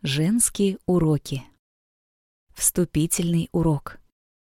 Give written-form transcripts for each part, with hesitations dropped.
Женские уроки. Вступительный урок.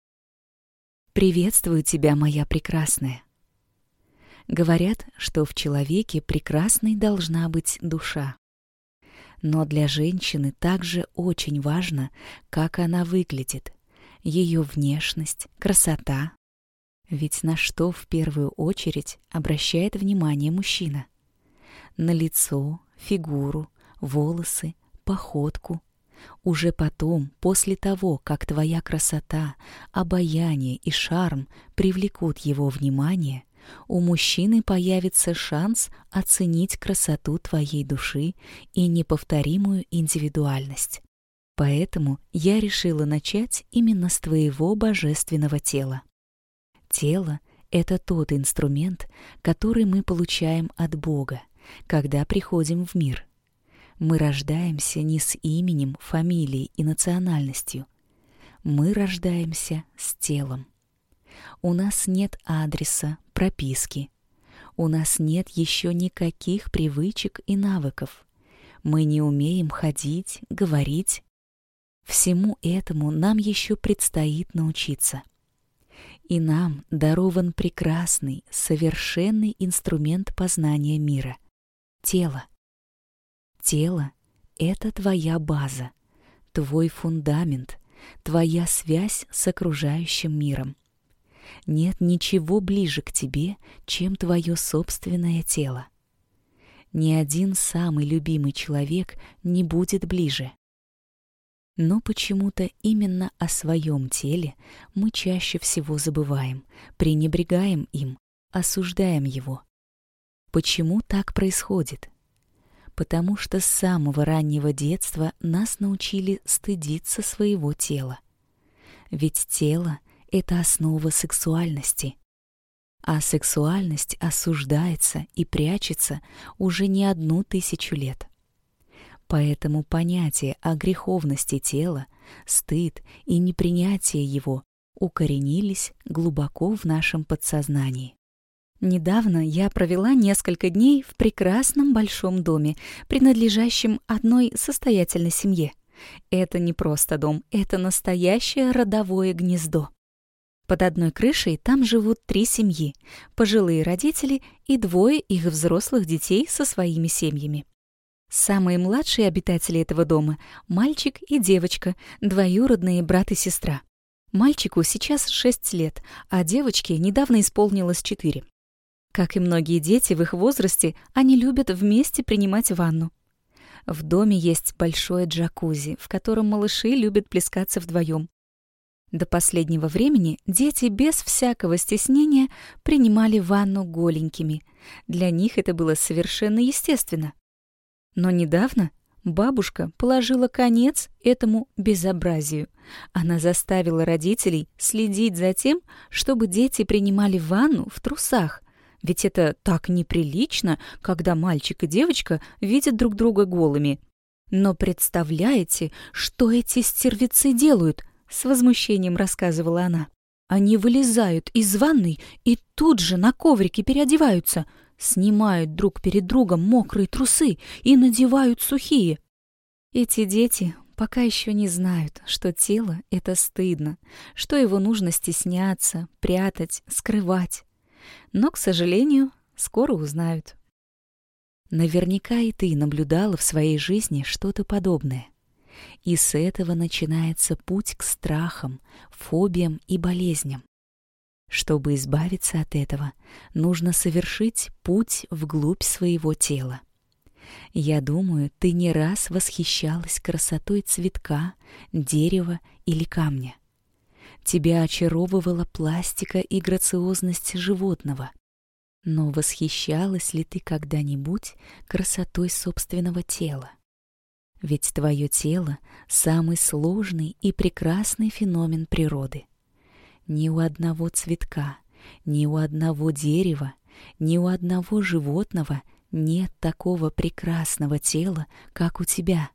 Приветствую тебя, моя прекрасная. Говорят, что в человеке прекрасной должна быть душа. Но для женщины также очень важно, как она выглядит, ее внешность, красота. Ведь на что в первую очередь обращает внимание мужчина? На лицо, фигуру, волосы, походку. Уже потом, после того, как твоя красота, обаяние и шарм привлекут его внимание, у мужчины появится шанс оценить красоту твоей души и неповторимую индивидуальность. Поэтому я решила начать именно с твоего божественного тела. Тело — это тот инструмент, который мы получаем от Бога, когда приходим в мир. Мы рождаемся не с именем, фамилией и национальностью. Мы рождаемся с телом. У нас нет адреса, прописки. У нас нет еще никаких привычек и навыков. Мы не умеем ходить, говорить. Всему этому нам еще предстоит научиться. И нам дарован прекрасный, совершенный инструмент познания мира — тело. Тело — это твоя база, твой фундамент, твоя связь с окружающим миром. Нет ничего ближе к тебе, чем твое собственное тело. Ни один самый любимый человек не будет ближе. Но почему-то именно о своем теле мы чаще всего забываем, пренебрегаем им, осуждаем его. Почему так происходит? Потому что с самого раннего детства нас научили стыдиться своего тела. Ведь тело — это основа сексуальности. А сексуальность осуждается и прячется уже не 1000 лет. Поэтому понятие о греховности тела, стыд и непринятие его укоренились глубоко в нашем подсознании. Недавно я провела несколько дней в прекрасном большом доме, принадлежащем одной состоятельной семье. Это не просто дом, это настоящее родовое гнездо. Под одной крышей там живут 3 семьи, пожилые родители и 2 их взрослых детей со своими семьями. Самые младшие обитатели этого дома — мальчик и девочка, двоюродные брат и сестра. Мальчику сейчас 6 лет, а девочке недавно исполнилось 4. Как и многие дети в их возрасте, они любят вместе принимать ванну. В доме есть большое джакузи, в котором малыши любят плескаться вдвоем. До последнего времени дети без всякого стеснения принимали ванну голенькими. Для них это было совершенно естественно. Но недавно бабушка положила конец этому безобразию. Она заставила родителей следить за тем, чтобы дети принимали ванну в трусах. Ведь это так неприлично, когда мальчик и девочка видят друг друга голыми. Но представляете, что эти стервецы делают? С возмущением рассказывала она. Они вылезают из ванной и тут же на коврике переодеваются, снимают друг перед другом мокрые трусы и надевают сухие. Эти дети пока еще не знают, что тело — это стыдно, что его нужно стесняться, прятать, скрывать. Но, к сожалению, скоро узнают. Наверняка и ты наблюдала в своей жизни что-то подобное. И с этого начинается путь к страхам, фобиям и болезням. Чтобы избавиться от этого, нужно совершить путь вглубь своего тела. Я думаю, ты не раз восхищалась красотой цветка, дерева или камня. Тебя очаровывала пластика и грациозность животного. Но восхищалась ли ты когда-нибудь красотой собственного тела? Ведь твое тело — самый сложный и прекрасный феномен природы. Ни у одного цветка, ни у одного дерева, ни у одного животного нет такого прекрасного тела, как у тебя.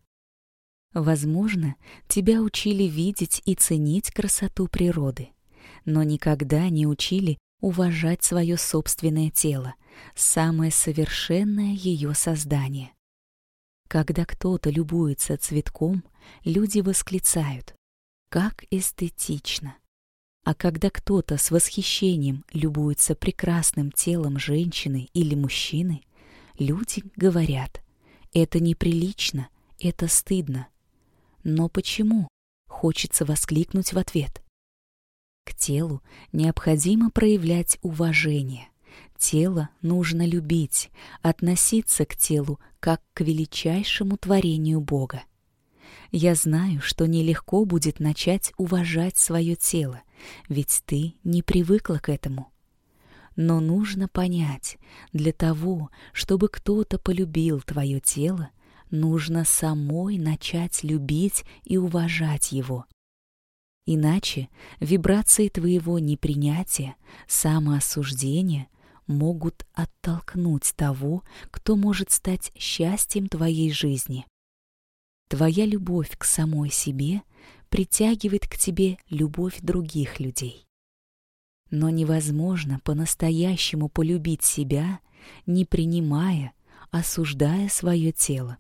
Возможно, тебя учили видеть и ценить красоту природы, но никогда не учили уважать свое собственное тело, самое совершенное ее создание. Когда кто-то любуется цветком, люди восклицают: «Как эстетично!» А когда кто-то с восхищением любуется прекрасным телом женщины или мужчины, люди говорят: «Это неприлично, это стыдно». Но почему? Хочется воскликнуть в ответ. К телу необходимо проявлять уважение. Тело нужно любить, относиться к телу как к величайшему творению Бога. Я знаю, что нелегко будет начать уважать свое тело, ведь ты не привыкла к этому. Но нужно понять, для того, чтобы кто-то полюбил твое тело, нужно самой начать любить и уважать его. Иначе вибрации твоего непринятия, самоосуждения могут оттолкнуть того, кто может стать счастьем твоей жизни. Твоя любовь к самой себе притягивает к тебе любовь других людей. Но невозможно по-настоящему полюбить себя, не принимая, осуждая свое тело.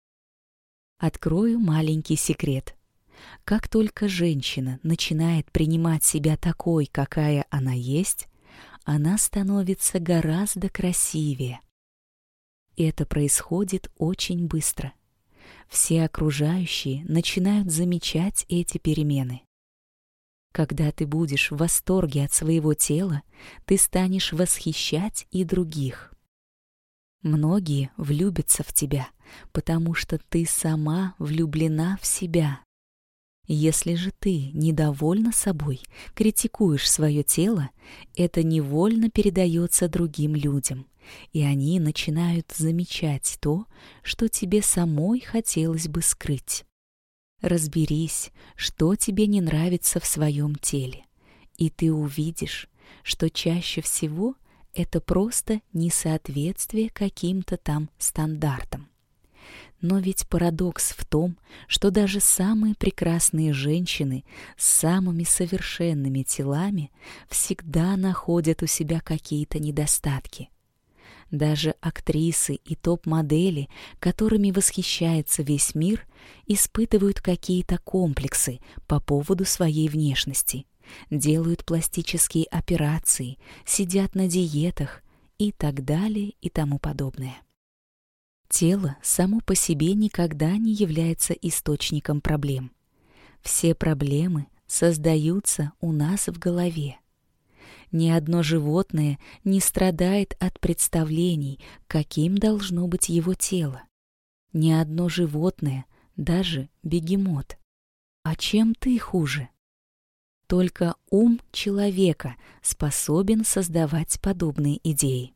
Открою маленький секрет. Как только женщина начинает принимать себя такой, какая она есть, она становится гораздо красивее. Это происходит очень быстро. Все окружающие начинают замечать эти перемены. Когда ты будешь в восторге от своего тела, ты станешь восхищать и других. Многие влюбятся в тебя, потому что ты сама влюблена в себя. Если же ты недовольна собой, критикуешь свое тело, это невольно передается другим людям, и они начинают замечать то, что тебе самой хотелось бы скрыть. Разберись, что тебе не нравится в своем теле, и ты увидишь, что чаще всего это просто несоответствие каким-то там стандартам. Но ведь парадокс в том, что даже самые прекрасные женщины с самыми совершенными телами всегда находят у себя какие-то недостатки. Даже актрисы и топ-модели, которыми восхищается весь мир, испытывают какие-то комплексы по поводу своей внешности, делают пластические операции, сидят на диетах и так далее и тому подобное. Тело само по себе никогда не является источником проблем. Все проблемы создаются у нас в голове. Ни одно животное не страдает от представлений, каким должно быть его тело. Ни одно животное, даже бегемот. А чем ты хуже? Только ум человека способен создавать подобные идеи.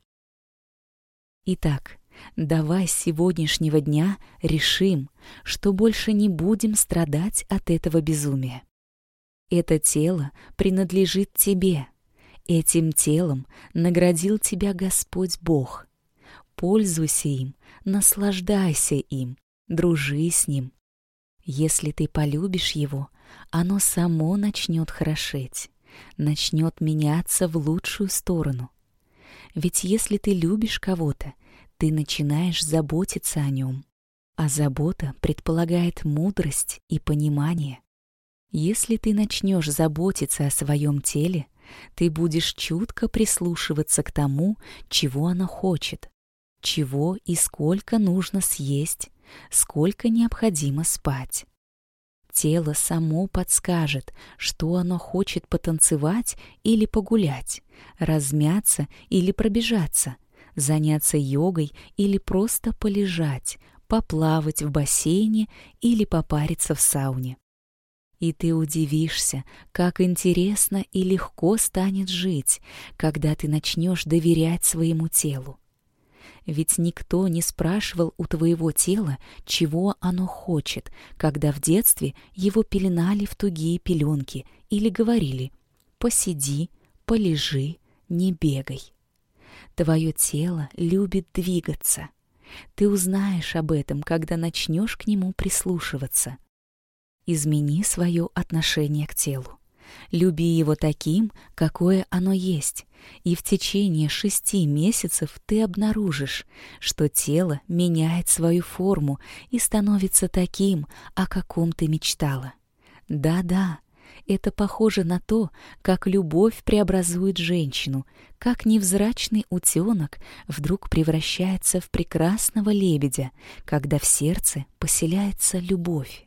Итак, давай с сегодняшнего дня решим, что больше не будем страдать от этого безумия. Это тело принадлежит тебе. Этим телом наградил тебя Господь Бог. Пользуйся им, наслаждайся им, дружи с ним. Если ты полюбишь его, оно само начнет хорошеть, начнет меняться в лучшую сторону. Ведь если ты любишь кого-то, ты начинаешь заботиться о нем, а забота предполагает мудрость и понимание. Если ты начнешь заботиться о своем теле, ты будешь чутко прислушиваться к тому, чего оно хочет, чего и сколько нужно съесть, сколько необходимо спать. Тело само подскажет, что оно хочет потанцевать или погулять, размяться или пробежаться, заняться йогой или просто полежать, поплавать в бассейне или попариться в сауне. И ты удивишься, как интересно и легко станет жить, когда ты начнешь доверять своему телу. Ведь никто не спрашивал у твоего тела, чего оно хочет, когда в детстве его пеленали в тугие пеленки или говорили: «Посиди, полежи, не бегай». Твое тело любит двигаться. Ты узнаешь об этом, когда начнешь к нему прислушиваться. Измени свое отношение к телу. Люби его таким, какое оно есть, и в течение 6 месяцев ты обнаружишь, что тело меняет свою форму и становится таким, о каком ты мечтала. Да-да, это похоже на то, как любовь преобразует женщину, как невзрачный утенок вдруг превращается в прекрасного лебедя, когда в сердце поселяется любовь.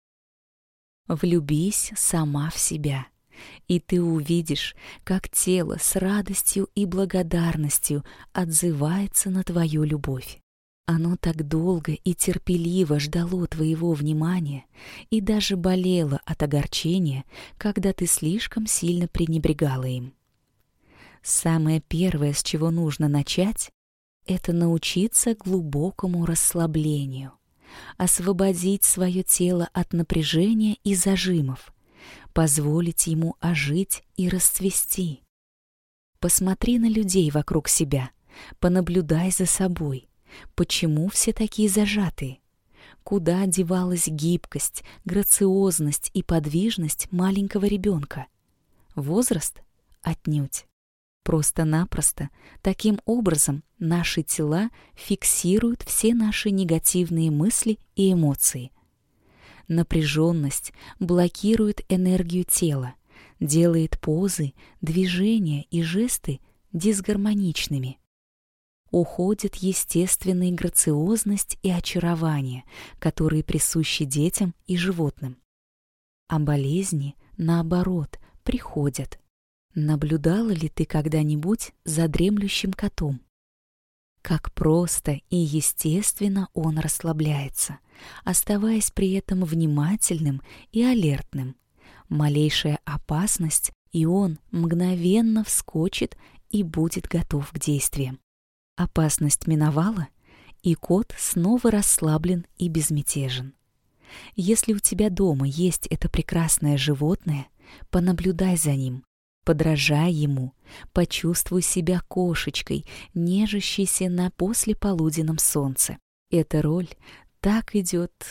Влюбись сама в себя, и ты увидишь, как тело с радостью и благодарностью отзывается на твою любовь. Оно так долго и терпеливо ждало твоего внимания и даже болело от огорчения, когда ты слишком сильно пренебрегала им. Самое первое, с чего нужно начать, это научиться глубокому расслаблению. Освободить свое тело от напряжения и зажимов, позволить ему ожить и расцвести. Посмотри на людей вокруг себя, понаблюдай за собой. Почему все такие зажатые? Куда девалась гибкость, грациозность и подвижность маленького ребенка? Возраст? Отнюдь. Просто-напросто таким образом наши тела фиксируют все наши негативные мысли и эмоции. Напряженность блокирует энергию тела, делает позы, движения и жесты дисгармоничными. Уходит естественная грациозность и очарование, которые присущи детям и животным. А болезни, наоборот, приходят. Наблюдала ли ты когда-нибудь за дремлющим котом? Как просто и естественно он расслабляется, оставаясь при этом внимательным и алертным. Малейшая опасность, и он мгновенно вскочит и будет готов к действиям. Опасность миновала, и кот снова расслаблен и безмятежен. Если у тебя дома есть это прекрасное животное, понаблюдай за ним. Подражай ему, почувствуй себя кошечкой, нежащейся на послеполуденном солнце. Эта роль так идет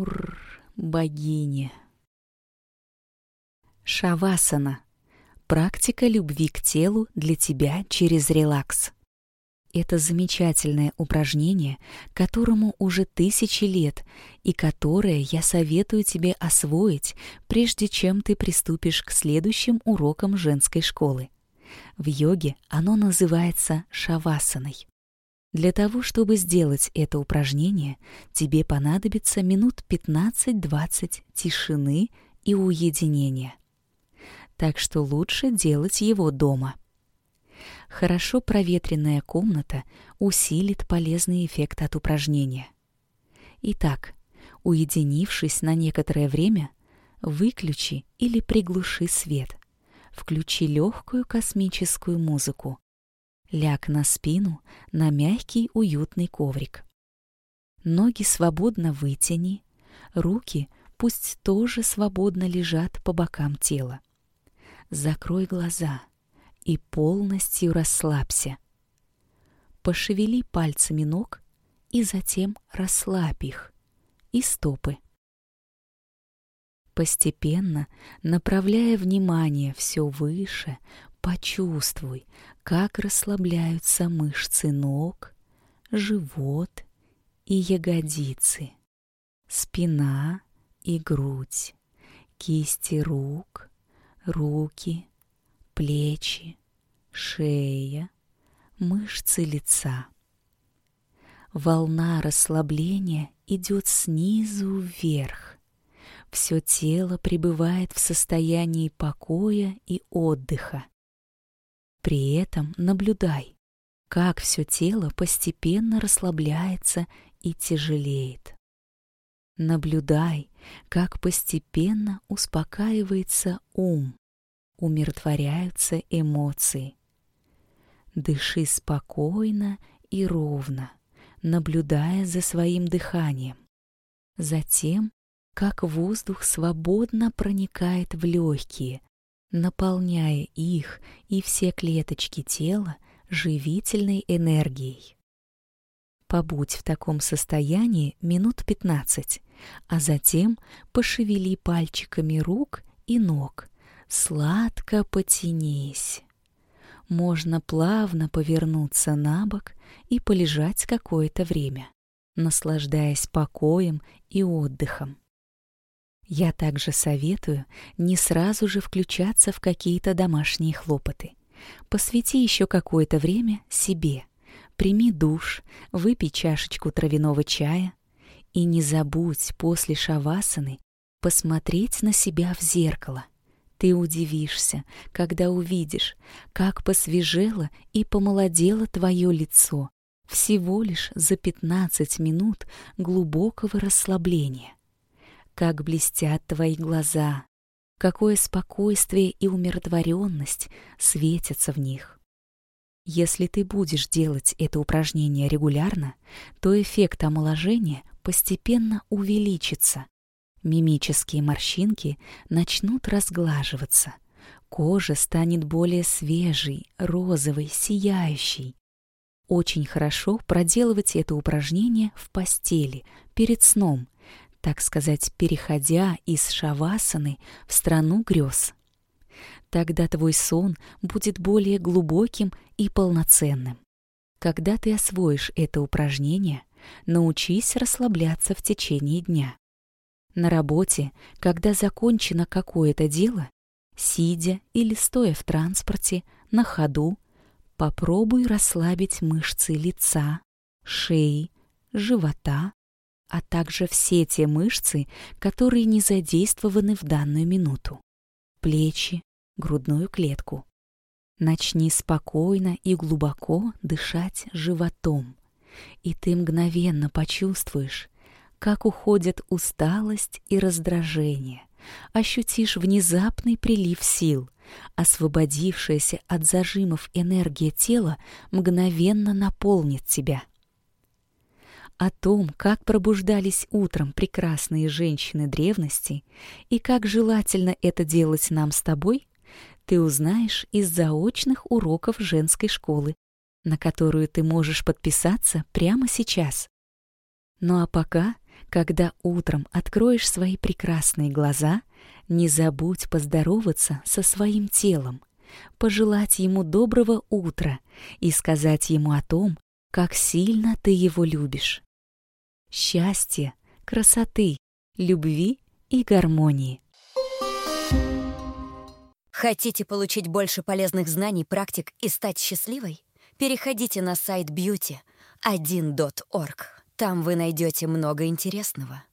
богине. Шавасана. Практика любви к телу для тебя через релакс. Это замечательное упражнение, которому уже 1000 лет, и которое я советую тебе освоить, прежде чем ты приступишь к следующим урокам женской школы. В йоге оно называется шавасаной. Для того, чтобы сделать это упражнение, тебе понадобится минут 15-20 тишины и уединения. Так что лучше делать его дома. Хорошо проветренная комната усилит полезный эффект от упражнения. Итак, уединившись на некоторое время, выключи или приглуши свет. Включи легкую космическую музыку. Ляг на спину на мягкий уютный коврик. Ноги свободно вытяни, руки пусть тоже свободно лежат по бокам тела. Закрой глаза и полностью расслабься. Пошевели пальцами ног и затем расслабь их, и стопы. Постепенно, направляя внимание все выше, почувствуй, как расслабляются мышцы ног, живот и ягодицы, спина и грудь, кисти рук, руки, плечи, шея, мышцы лица. Волна расслабления идет снизу вверх. Все тело пребывает в состоянии покоя и отдыха. При этом наблюдай, как все тело постепенно расслабляется и тяжелеет. Наблюдай, как постепенно успокаивается ум, умиротворяются эмоции. Дыши спокойно и ровно, наблюдая за своим дыханием. Затем, как воздух свободно проникает в легкие, наполняя их и все клеточки тела живительной энергией. Побудь в таком состоянии минут 15, а затем пошевели пальчиками рук и ног, сладко потянись. Можно плавно повернуться на бок и полежать какое-то время, наслаждаясь покоем и отдыхом. Я также советую не сразу же включаться в какие-то домашние хлопоты. Посвяти еще какое-то время себе. Прими душ, выпей чашечку травяного чая и не забудь после шавасаны посмотреть на себя в зеркало. Ты удивишься, когда увидишь, как посвежело и помолодело твое лицо всего лишь за 15 минут глубокого расслабления. Как блестят твои глаза, какое спокойствие и умиротворенность светятся в них. Если ты будешь делать это упражнение регулярно, то эффект омоложения постепенно увеличится. Мимические морщинки начнут разглаживаться. Кожа станет более свежей, розовой, сияющей. Очень хорошо проделывать это упражнение в постели, перед сном, так сказать, переходя из шавасаны в страну грез. Тогда твой сон будет более глубоким и полноценным. Когда ты освоишь это упражнение, научись расслабляться в течение дня. На работе, когда закончено какое-то дело, сидя или стоя в транспорте, на ходу, попробуй расслабить мышцы лица, шеи, живота, а также все те мышцы, которые не задействованы в данную минуту. Плечи, грудную клетку. Начни спокойно и глубоко дышать животом, и ты мгновенно почувствуешь, как уходят усталость и раздражение, ощутишь внезапный прилив сил, освободившаяся от зажимов энергия тела мгновенно наполнит тебя. О том, как пробуждались утром прекрасные женщины древности и как желательно это делать нам с тобой, ты узнаешь из заочных уроков женской школы, на которую ты можешь подписаться прямо сейчас. Ну а пока, когда утром откроешь свои прекрасные глаза, не забудь поздороваться со своим телом, пожелать ему доброго утра и сказать ему о том, как сильно ты его любишь. Счастья, красоты, любви и гармонии. Хотите получить больше полезных знаний, практик и стать счастливой? Переходите на сайт beauty1.org. Там вы найдете много интересного.